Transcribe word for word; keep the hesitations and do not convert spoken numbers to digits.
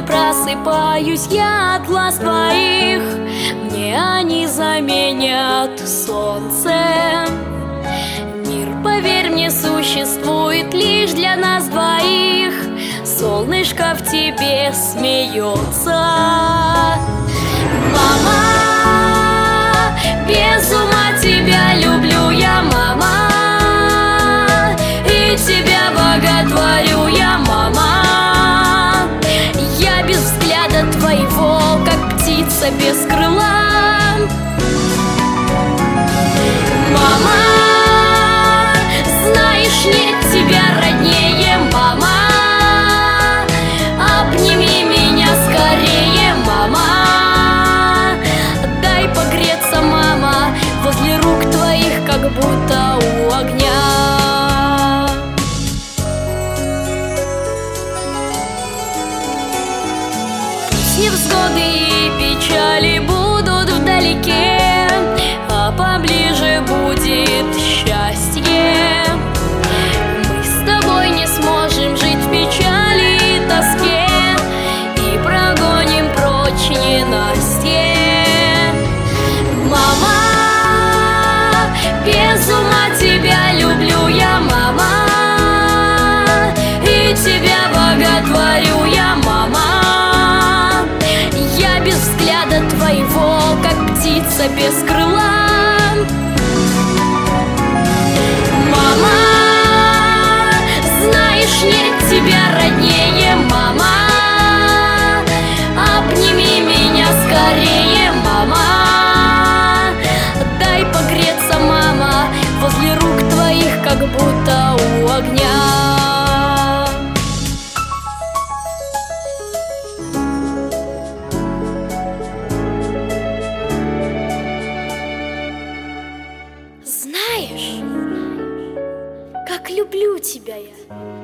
просыпаюсь я от глаз твоих, мне они заменят солнце. Мир, поверь мне, существует лишь для нас двоих. Солнышко в тебе смеется. Мама, без ума тебя люблю я, мама, и тебя боготворю я, мама. Я без взгляда твоего, как птица без крыла. Мама, знаешь, нет тебя роднее, мама. Обними меня скорее, мама. Дай погреться, мама, возле рук твоих, как будто у огня. Невзгоды и печали будут вдалеке, а поближе будет счастье. Мы с тобой не сможем жить в печали и тоске, и прогоним прочь ненастье. Мама, без ума тебя люблю я, мама, и тебя боготворю я, мама. Без взгляда твоего, как птица без крыла. Мама, знаешь, нет тебя роднее, мама. Обними меня скорее, мама. Дай погреться, мама, возле рук твоих, как будто у огня. Знаешь, как люблю тебя я.